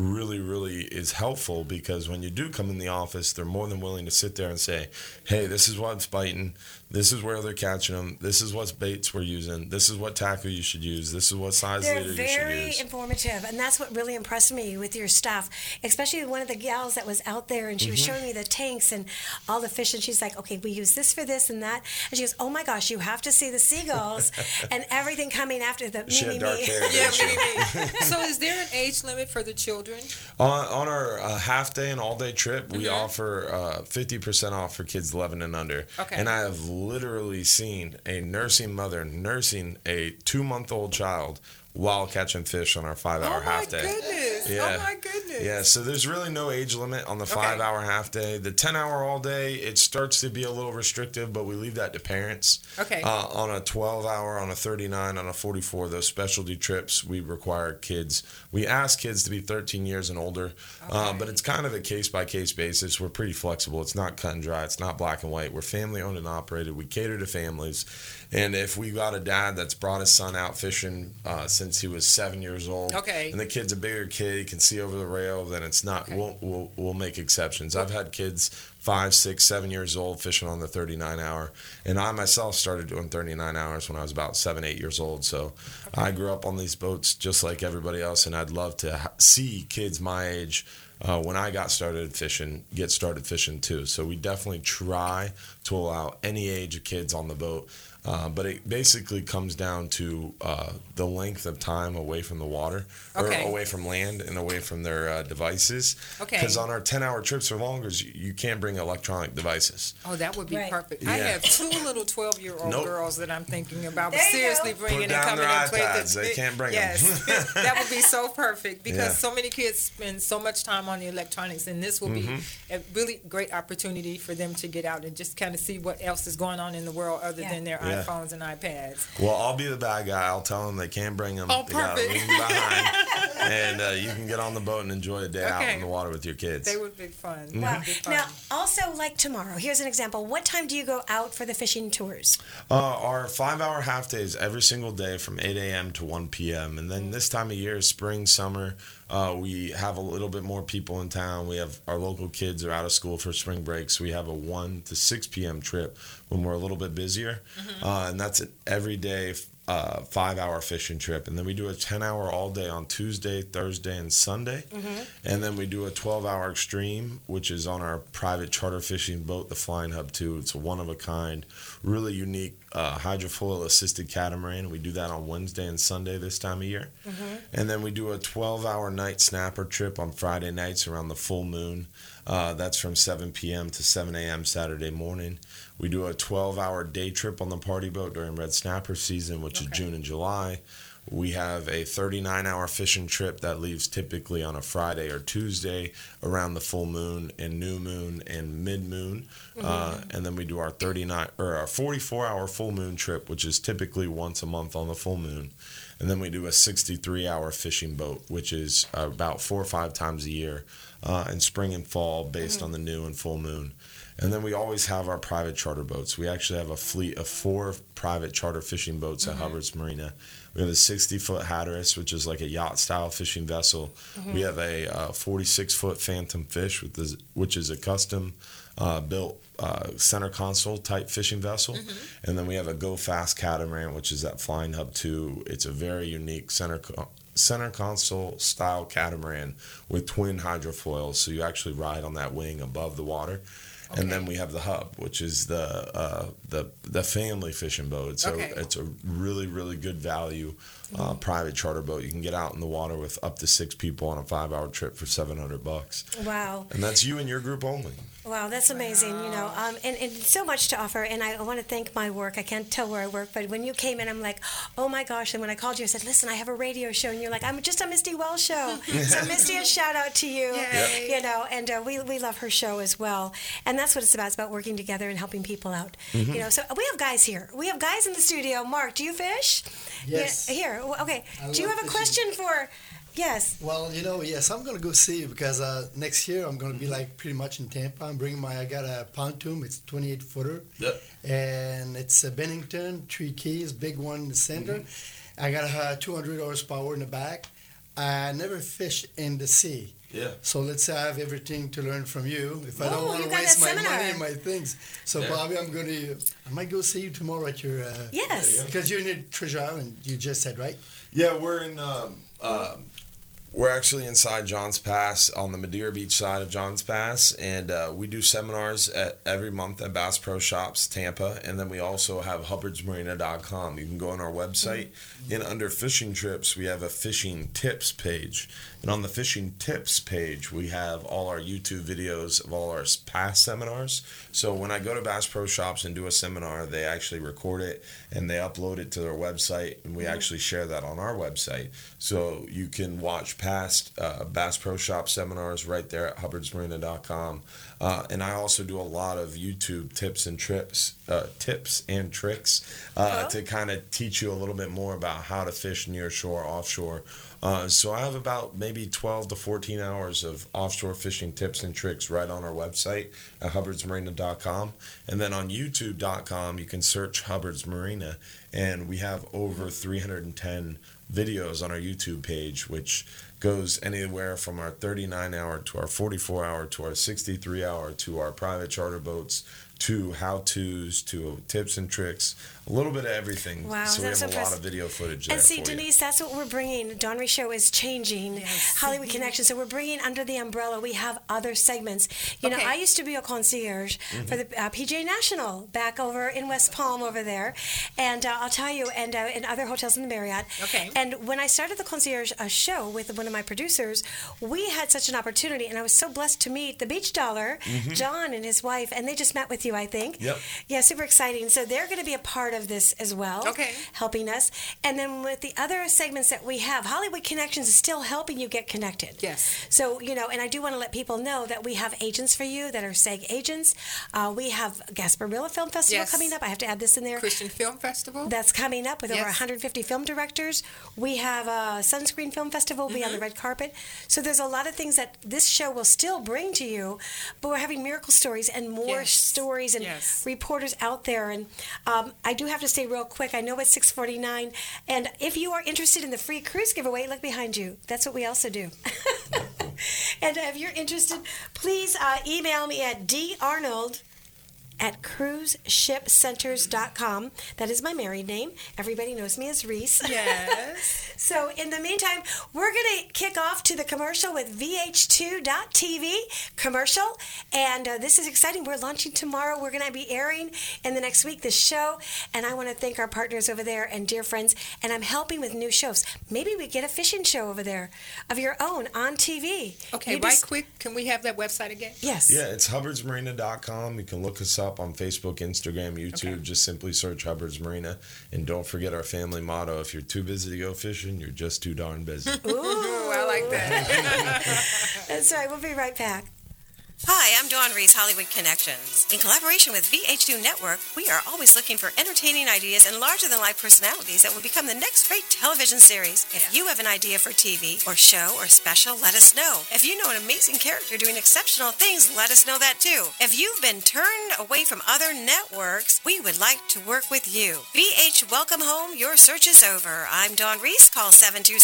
really is helpful, because when you do come in the office, they're more than willing to sit there and say, hey, this is what's biting, this is where they're catching them, this is what baits we're using, this is what tackle you should use, this is what size leader you should use. They're very informative, and that's what really impressed me with your staff, especially one of the gals that was out there, and she was showing me the tanks and all the fish, and she's like, okay, we use this for this and that, and she goes, oh my gosh, you have to see the seagulls and everything coming after the she had dark hair, So is there an age limit for the children? On our half-day and all-day trip, we offer 50% off for kids 11 and under. Okay. And I have literally seen a nursing mother nursing a 2-month-old child while catching fish on our 5-hour half-day. Goodness. Yeah. Oh, my goodness. Yeah, so there's really no age limit on the 5-hour half-day. The 10-hour all-day, it starts to be a little restrictive, but we leave that to parents. Okay. On a 12-hour, on a 39, on a 44, those specialty trips, we require kids. We ask kids to be 13 years and older, but it's kind of a case-by-case basis. We're pretty flexible. It's not cut and dry. It's not black and white. We're family-owned and operated. We cater to families. And if we got a dad that's brought his son out fishing since he was 7 years old, and the kid's a bigger kid, he can see over the rail, then it's not. We'll make exceptions. I've had kids 5, 6, 7 years old fishing on the 39-hour, and I myself started doing 39 hours when I was about 7, 8 years old. So I grew up on these boats just like everybody else, and I'd love to see kids my age when I get started fishing too. So we definitely try to allow any age of kids on the boat. But it basically comes down to the length of time away from the water, or away from land and away from their devices. Because on our 10-hour trips or longer, you can't bring electronic devices. Oh, that would be perfect. I have 2 little 12-year-old girls that I'm thinking about seriously bringing and coming and playing. They can't bring them. That would be so perfect, because so many kids spend so much time on the electronics, and this will be a really great opportunity for them to get out and just kind of see what else is going on in the world other than their iPhones and iPads. Well, I'll be the bad guy. I'll tell them they can't bring them. Oh, they gotta perfect. leave them behind, and you can get on the boat and enjoy a day out in the water with your kids. They would be fun. Wow. Now, also, like tomorrow, here's an example. What time do you go out for the fishing tours? Our 5-hour half days every single day from 8 a.m. to 1 p.m. And then this time of year, spring, summer, we have a little bit more people in town. We have our local kids are out of school for spring break, so we have a 1 to 6 p.m. trip when we're a little bit busier. And that's an everyday 5-hour fishing trip. And then we do a 10-hour all day on Tuesday, Thursday, and Sunday. And then we do a 12-hour extreme, which is on our private charter fishing boat, the Flying Hub 2. It's a one-of-a-kind, really unique hydrofoil assisted catamaran. We do that on Wednesday and Sunday this time of year. And then we do a 12-hour overnight snapper trip on Friday nights around the full moon. That's from 7 p.m. to 7 a.m. Saturday morning. We do a 12-hour day trip on the party boat during red snapper season, which is June and July. We have a 39-hour fishing trip that leaves typically on a Friday or Tuesday around the full moon and new moon and mid-moon. And then we do our 44-hour full moon trip, which is typically once a month on the full moon. And then we do a 63-hour fishing boat, which is about 4 or 5 times a year in spring and fall based on the new and full moon. And then we always have our private charter boats. We actually have a fleet of 4 private charter fishing boats at Hubbard's Marina. We have a 60-foot Hatteras, which is like a yacht-style fishing vessel. We have a 46-foot Phantom Fish, which is a custom-built center console type fishing vessel. And then we have a Go Fast Catamaran, which is that Flying Hub 2. It's a very unique center console style catamaran with twin hydrofoils, so you actually ride on that wing above the water. And then we have the Hub, which is the family fishing boat. So it's a really, really good value private charter boat. You can get out in the water with up to 6 people on a 5-hour trip for $700. Wow. And that's you and your group only. Wow, that's amazing, and so much to offer. And I want to thank my work. I can't tell where I work, but when you came in, I'm like, oh my gosh. And when I called you, I said, listen, I have a radio show. And you're like, I'm just a Misty Wells show. So Misty, a shout out to you. And we love her show as well. And that's what it's about. It's about working together and helping people out. So we have guys here. We have guys in the studio. Mark, do you fish? Yes. Yeah, here. Okay. Do you have a question for... Yes. Well, yes, I'm going to go see you because next year I'm going to be like pretty much in Tampa. I got a pontoon. It's 28-footer. Yep. And it's a Bennington, 3 keys, big one in the center. I got a 200 horsepower in the back. I never fish in the sea. Yeah. So let's have everything to learn from you. If I don't want to waste my money and my things. So Bobby, I might go see you tomorrow at your... yes. Because you're in Treasure Island, you just said, right? Yeah, we're in... we're actually inside Johns Pass on the Madeira Beach side of Johns Pass, and we do seminars every month at Bass Pro Shops Tampa, and then we also have hubbardsmarina.com. You can go on our website, and under fishing trips, we have a fishing tips page, and on the fishing tips page, we have all our YouTube videos of all our past seminars. So when I go to Bass Pro Shops and do a seminar, they actually record it, and they upload it to their website, and we actually share that on our website. So you can watch past Bass Pro Shop seminars right there at hubbardsmarina.com. And I also do a lot of YouTube tips and tricks to kind of teach you a little bit more about how to fish near shore, offshore. So I have about maybe 12 to 14 hours of offshore fishing tips and tricks right on our website at hubbardsmarina.com. And then on youtube.com, you can search Hubbard's Marina, and we have over 310 videos on our YouTube page, which goes anywhere from our 39-hour to our 44-hour to our 63-hour to our private charter boats to how-tos to tips and tricks, a little bit of everything. Wow, so we have that's a lot of video footage there. And see, for Denise, that's what we're bringing. Dawn Reese Show is changing Hollywood Connection. So we're bringing under the umbrella. We have other segments. You know, I used to be a concierge for the PJ National back over in West Palm over there, and I'll tell you, and in other hotels in the Marriott. And when I started the concierge show with one of my producers, we had such an opportunity, and I was so blessed to meet the Beach Dollar, John and his wife, and they just met with you, I think. Yeah, super exciting. So they're going to be a part of this as well, helping us. And then with the other segments that we have, Hollywood Connections is still helping you get connected. Yes. So, you know, and I do want to let people know that we have agents for you that are SAG agents. We have Gasparilla Film Festival coming up. I have to add this in there. Christian Film Festival. That's coming up with over 150 film directors. We have Sunscreen Film Festival will be on the red carpet. So there's a lot of things that this show will still bring to you, but we're having miracle stories and more stories and reporters out there. And I do have to say real quick, I know it's 6:49, and if you are interested in the free cruise giveaway, look behind you. That's what we also do. And if you're interested, please email me at darnold@cruiseshipcenters.com. That is my married name. Everybody knows me as Reese. Yes. So in the meantime, we're going to kick off to the commercial with VH2.TV commercial. And this is exciting. We're launching tomorrow. We're going to be airing in the next week this show. And I want to thank our partners over there and dear friends. And I'm helping with new shows. Maybe we get a fishing show over there of your own on TV. Okay, right quick. Can we have that website again? Yes. Yeah, it's hubbardsmarina.com. You can look us up on Facebook, Instagram, YouTube. Okay. Just simply search Hubbard's Marina. And don't forget our family motto: if you're too busy to go fishing, you're just too darn busy. Ooh, I like that. That's right. We'll be right back. Hi, I'm Dawn Reese, Hollywood Connections. In collaboration with VH2 Network, we are always looking for entertaining ideas and larger-than-life personalities that will become the next great television series. If you have an idea for TV or show or special, let us know. If you know an amazing character doing exceptional things, let us know that too. If you've been turned away from other networks, we would like to work with you. VH, welcome home. Your search is over. I'm Dawn Reese. Call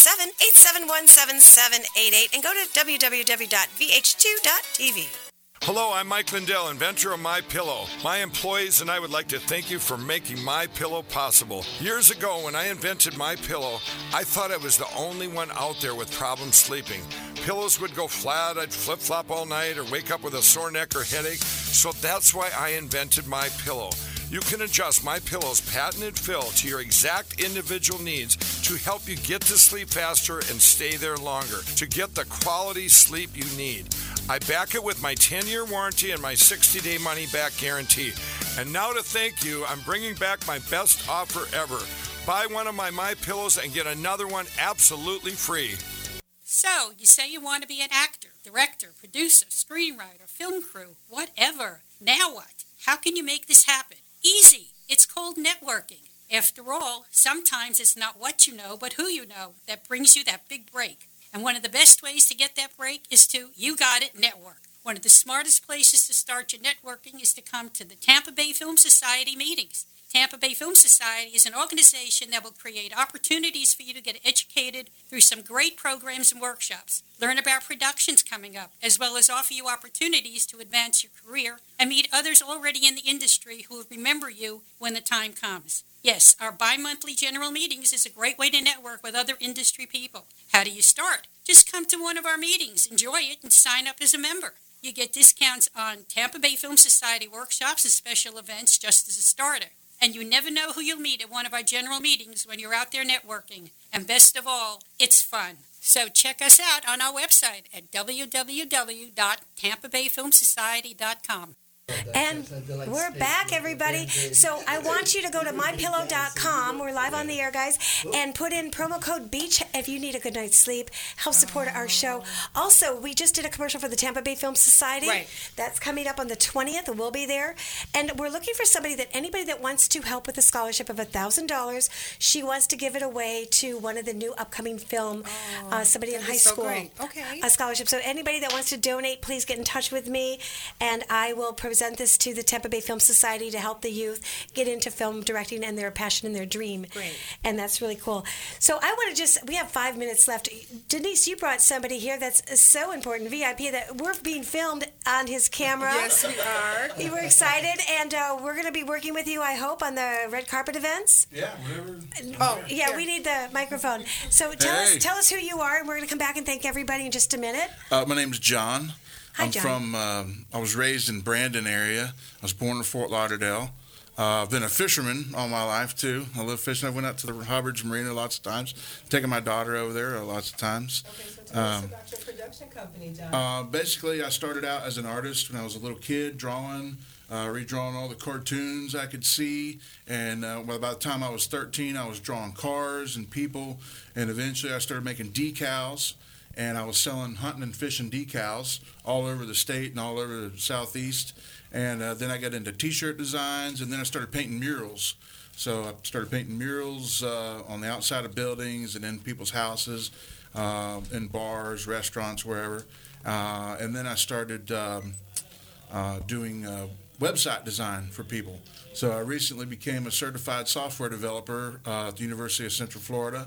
727-871-7788 and go to www.vh2.tv. Hello, I'm Mike Lindell, inventor of MyPillow. My employees and I would like to thank you for making MyPillow possible. Years ago, when I invented MyPillow, I thought I was the only one out there with problems sleeping. Pillows would go flat, I'd flip-flop all night, or wake up with a sore neck or headache. So that's why I invented MyPillow. You can adjust MyPillow's patented fill to your exact individual needs to help you get to sleep faster and stay there longer, to get the quality sleep you need. I back it with my 10-year warranty and my 60-day money-back guarantee. And now to thank you, I'm bringing back my best offer ever. Buy one of my MyPillows and get another one absolutely free. So, you say you want to be an actor, director, producer, screenwriter, film crew, whatever. Now what? How can you make this happen? Easy. It's called networking. After all, sometimes it's not what you know, but who you know that brings you that big break. And one of the best ways to get that break is to You Got It Network. One of the smartest places to start your networking is to come to the Tampa Bay Film Society meetings. Tampa Bay Film Society is an organization that will create opportunities for you to get educated through some great programs and workshops, learn about productions coming up, as well as offer you opportunities to advance your career and meet others already in the industry who will remember you when the time comes. Yes, our bi-monthly general meetings is a great way to network with other industry people. How do you start? Just come to one of our meetings, enjoy it, and sign up as a member. You get discounts on Tampa Bay Film Society workshops and special events just as a starter. And you never know who you'll meet at one of our general meetings when you're out there networking. And best of all, it's fun. So check us out on our website at www.tampabayfilmsociety.com. And we're back, everybody. So I want you to go to mypillow.com. We're live on the air, guys. And put in promo code BEACH if you need a good night's sleep. Help support our show. Also, we just did a commercial for the Tampa Bay Film Society. Right. That's coming up on the 20th. We'll be there. And we're looking for anybody that wants to help with a scholarship of $1,000. She wants to give it away to one of the new upcoming film, somebody in high school. Great. Okay. A scholarship. So anybody that wants to donate, please get in touch with me. And I will present this to the Tampa Bay Film Society to help the youth get into film directing and their passion and their dream. Great. And that's really cool. So I want to we have 5 minutes left. Denise, you brought somebody here that's so important, VIP, that we're being filmed on his camera. Yes, we are. You were excited, and we're going to be working with you, I hope, on the red carpet events. Yeah, whatever. Oh, yeah, we need the microphone. So tell us who you are, and we're going to come back and thank everybody in just a minute. My name's John. Hi, John. I was raised in Brandon area. I was born in Fort Lauderdale. I've been a fisherman all my life, too. I love fishing. I went out to the Hubbard's Marina lots of times, taking my daughter over there lots of times. Okay, so tell us about your production company, John. Basically, I started out as an artist when I was a little kid, drawing, redrawing all the cartoons I could see. And by the time I was 13, I was drawing cars and people. And eventually, I started making decals. And I was selling hunting and fishing decals all over the state and all over the southeast. And then I got into T-shirt designs, and then I started painting murals. So I started painting murals on the outside of buildings and in people's houses, in bars, restaurants, wherever. And then I started doing website design for people. So I recently became a certified software developer at the University of Central Florida.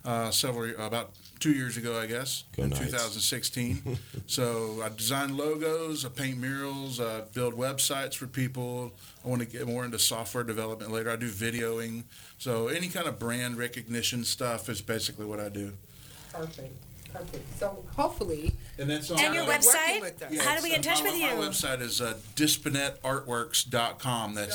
about 2 years ago, I guess, Go in Knights. 2016. So I design logos, I paint murals, I build websites for people. I want to get more into software development later. I do videoing. So any kind of brand recognition stuff is basically what I do. Perfect. So hopefully. And that's on And your my- website? Yeah, How do we get in touch with you? My website is dispenetartworks.com. That's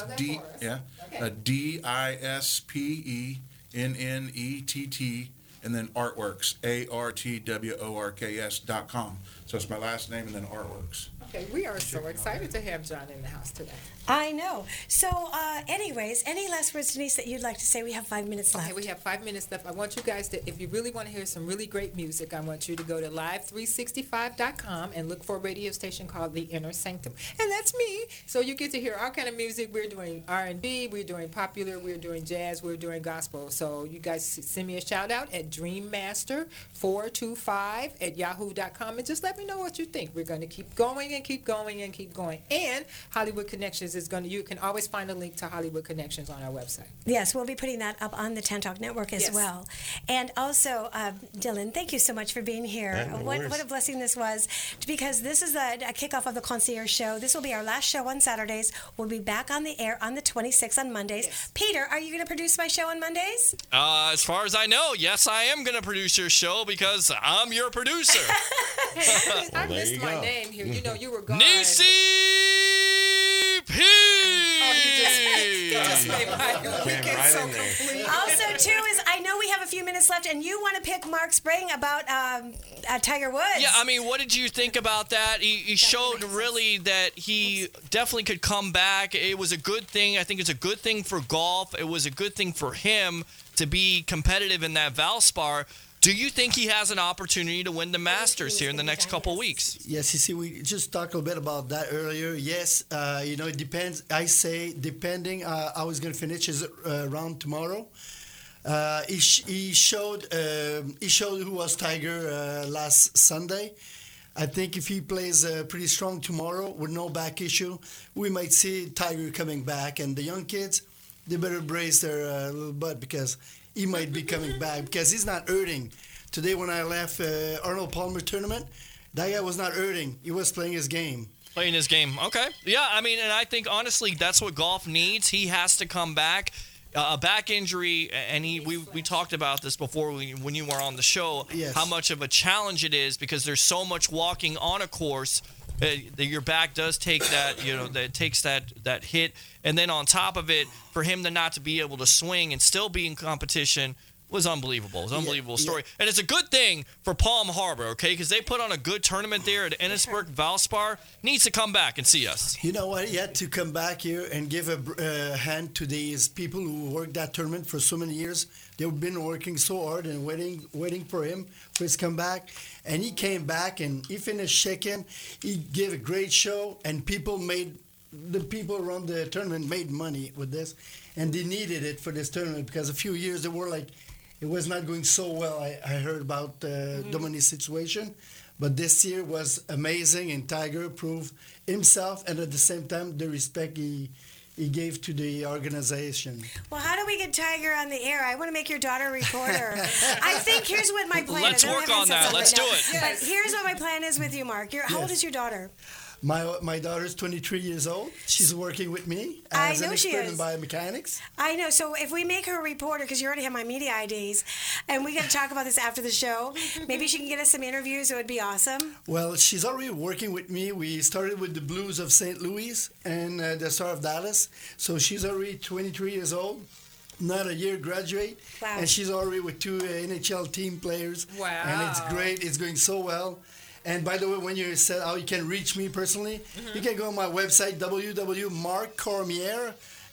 DISPENNETT and then Artworks, ARTWORKS.com. So it's my last name and then Artworks. Okay, we are so excited to have John in the house today. I know. So, anyways, any last words, Denise, that you'd like to say? We have 5 minutes left. Okay, we have 5 minutes left. I want you guys to, if you really want to hear some really great music, I want you to go to live365.com and look for a radio station called The Inner Sanctum. And that's me. So you get to hear all kind of music. We're doing R&B, we're doing popular, we're doing jazz, we're doing gospel. So you guys send me a shout out at dreammaster425@yahoo.com and just let me know what you think. We're going to keep going and keep going and keep going. And Hollywood Connections is going to, you can always find a link to Hollywood Connections on our website. Yes, we'll be putting that up on the Tan Talk Network as well. And also, Dylan, thank you so much for being here. Yeah, no worries. What a blessing this was, because this is a kickoff of the Concierge Show. This will be our last show on Saturdays. We'll be back on the air on the 26th on Mondays. Peter, are you going to produce my show on Mondays? As far as I know, yes, I am going to produce your show because I'm your producer. Hey, I missed my name here. You know, you were gone. Nisi P. He just made my weekend so complete. Also, too, is I know we have a few minutes left, and you want to pick Mark Spring about Tiger Woods. Yeah, I mean, what did you think about that? He showed really that he definitely could come back. It was a good thing. I think it's a good thing for golf. It was a good thing for him to be competitive in that Valspar. Do you think he has an opportunity to win the Masters here in the next couple of weeks? Yes, you see, we just talked a little bit about that earlier. Yes, it depends. I say depending how he's going to finish his round tomorrow. He showed who was Tiger last Sunday. I think if he plays pretty strong tomorrow with no back issue, we might see Tiger coming back. And the young kids, they better brace their little butt because he might be coming back because he's not hurting. Today when I left Arnold Palmer tournament, that guy was not hurting. He was playing his game. Playing his game. Okay. Yeah, I mean, and I think, honestly, that's what golf needs. He has to come back. A back injury, and we talked about this before when you were on the show, how much of a challenge it is because there's so much walking on a course. Your back does take that, that takes that hit. And then on top of it, for him not to be able to swing and still be in competition was unbelievable. It was an unbelievable story. And it's a good thing for Palm Harbor, okay, because they put on a good tournament there at Ennisburg. Valspar needs to come back and see us. You know what? He had to come back here and give a hand to these people who worked that tournament for so many years. They've been working so hard and waiting for him for his comeback. And he came back and he finished second. He gave a great show, and the people around the tournament made money with this, and they needed it for this tournament because a few years they were like, it was not going so well. I heard about Dominique's situation, but this year was amazing, and Tiger proved himself, and at the same time the respect he gave to the organization. Well, how do we get Tiger on the air? I want to make your daughter a reporter. I think here's what my plan Let's is. work on that. Let's do it. But here's what my plan is with you, Mark. How old is your daughter? My daughter's 23 years old. She's working with me as an expert in biomechanics. I know. So if we make her a reporter, because you already have my media IDs, and we got to talk about this after the show, maybe she can get us some interviews. It would be awesome. Well, she's already working with me. We started with the Blues of St. Louis and the Star of Dallas. So she's already 23 years old. Not a year graduate. Wow. And she's already with 2 NHL team players. Wow. And it's great. It's going so well. And by the way, when you said how you can reach me personally, you can go on my website, www.markcormier,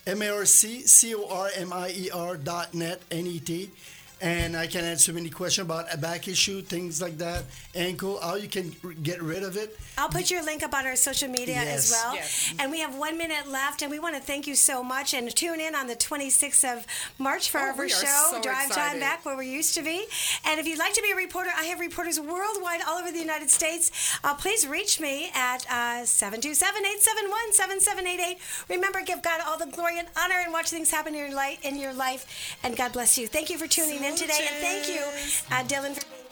MarkCormier.net, N-E-T. And I can answer any question about a back issue, things like that, ankle, how you can get rid of it. I'll put your link up on our social media as well. Yes. And we have 1 minute left, and we want to thank you so much. And tune in on the 26th of March for our first show, so Drive Time excited. Back, where we used to be. And if you'd like to be a reporter, I have reporters worldwide, all over the United States. Please reach me at 727-871-7788. Remember, give God all the glory and honor and watch things happen in your life. And God bless you. Thank you for tuning in. in today. And thank you, Dylan, for being